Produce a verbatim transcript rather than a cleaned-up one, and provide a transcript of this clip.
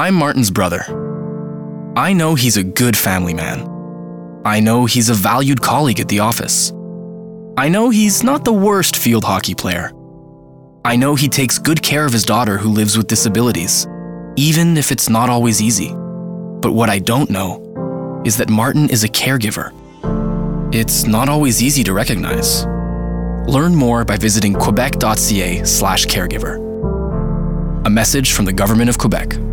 I'm Martin's brother. I know he's a good family man. I know he's a valued colleague at the office. I know he's not the worst field hockey player. I know he takes good care of his daughter who lives with disabilities, even if it's not always easy. But what I don't know is that Martin is a caregiver. It's not always easy to recognize. Learn more by visiting quebec dot c a slash caregiver. A message from the Government of Quebec.